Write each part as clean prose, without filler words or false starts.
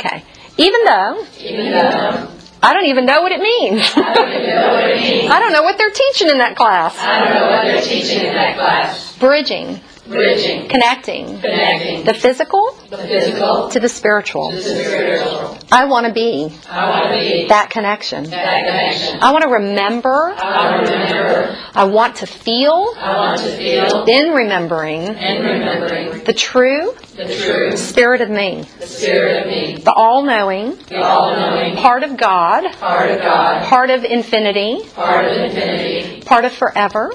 Okay. Even though I don't even know what it means. I don't know what they're teaching in that class. Bridging. Connecting. The physical to the spiritual. I want to be that connection. I want to remember. I want to feel. In remembering the true spirit of me. The all-knowing part of God. Part of infinity. Part of forever.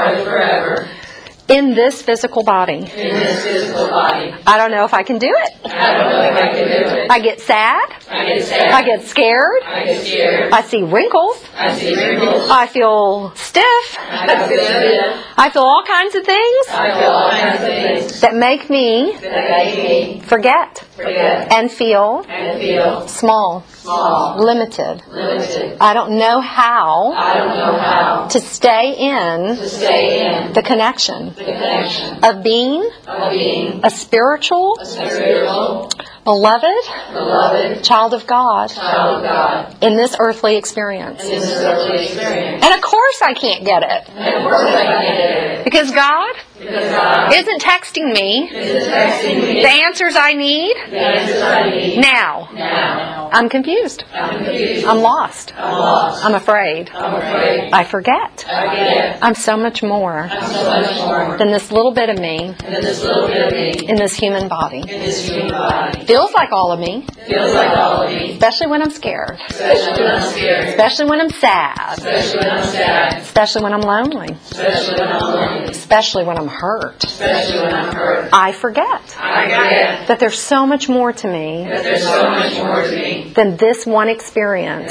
In this physical body. I don't know if I can do it. I get sad. I get scared. I see wrinkles. I feel stiff. I feel all kinds of things that make me forget and feel small, limited. I don't know how to stay in the connection of being a spiritual, beloved child of God in this earthly experience. And of course I can't get it. Because God isn't texting me the answers I need now. I'm confused. I'm lost. I'm afraid. I forget. I'm so much more than this little bit of me in this human body. Feels like all of me. Especially when I'm scared. Especially when I'm sad. Especially when I'm lonely. Especially when I'm hurt. I forget that there's so much more to me than this one experience.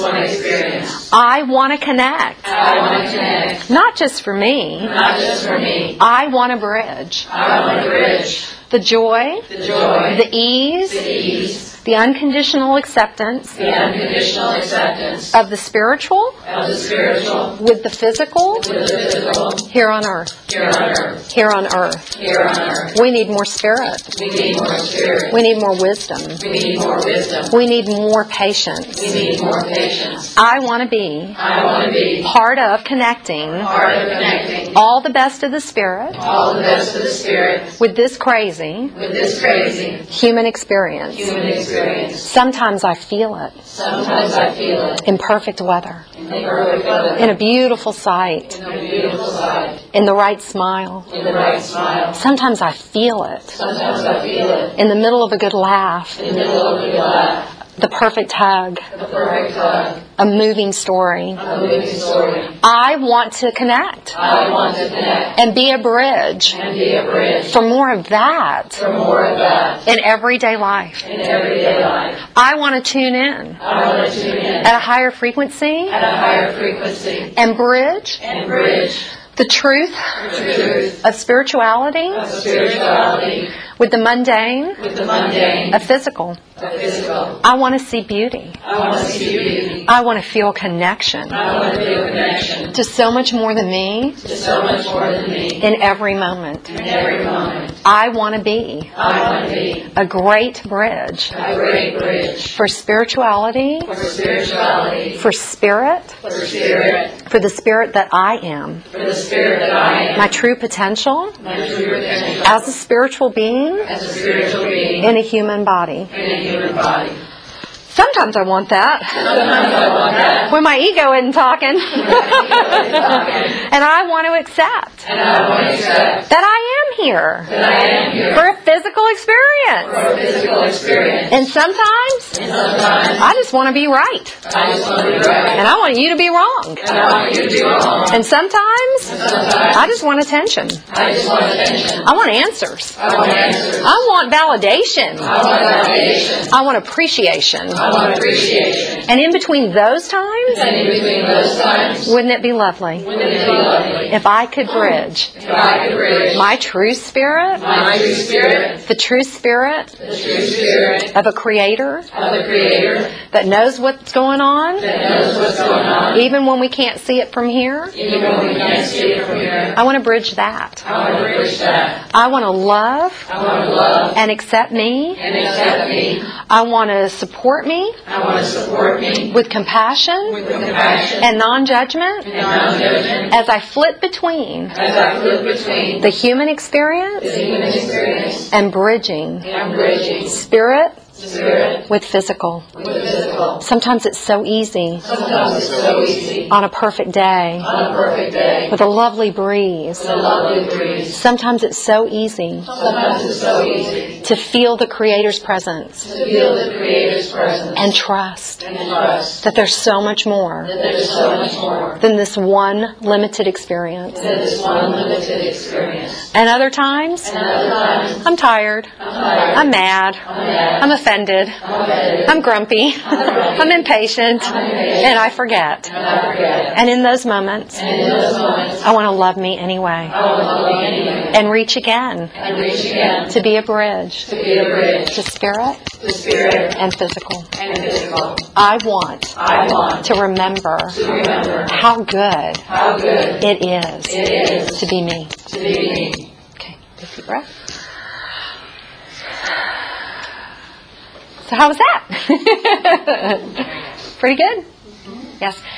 I want to connect. Not just for me. I want to bridge. The joy, the ease, the unconditional acceptance of the spiritual with the physical here on earth. We need more spirit. We need more wisdom. We need more patience. I want to be part of connecting all the best of the spirit with this crazy human experience. Sometimes I feel it. In perfect weather. In a beautiful sight. In the right smile. Sometimes I feel it. In the middle of a good laugh. The perfect hug. A moving story. I want to connect. And be a bridge. For more of that. In everyday life. I want to tune in. At a higher frequency. And bridge. The truth of spirituality with the mundane of physical. I want to see beauty. I want to feel connection to so much more than me in every moment. I want to be a great bridge for spirituality, for spirit, for the spirit that I am. My true potential as a spiritual being in a human body. Sometimes I want that. When my ego isn't talking. And I want to accept that I am here for a physical experience. And sometimes I just want to be right. And I want you to be wrong. And sometimes I just want attention. I want answers. I want validation. I want appreciation. And in between those times, wouldn't it be lovely if I could bridge my true spirit, the true spirit of a creator that knows what's going on, even when we can't see it from here. I want to bridge that. I want to love and accept me. I want to support me with compassion and non-judgment as I flip between the human experience and bridging spirit with physical. Sometimes it's so easy on a perfect day with a lovely breeze. Sometimes it's so easy to feel the Creator's presence and trust that there's so much more than this one limited experience. And other times, I'm tired, I'm mad, I'm offended, I'm grumpy, I'm impatient, and I forget. And in those moments, I want to love me anyway. And reach again to be a bridge to spirit and physical. I want to remember how good it is to be me. Okay, take a deep breath. So how was that? Pretty good? Yes.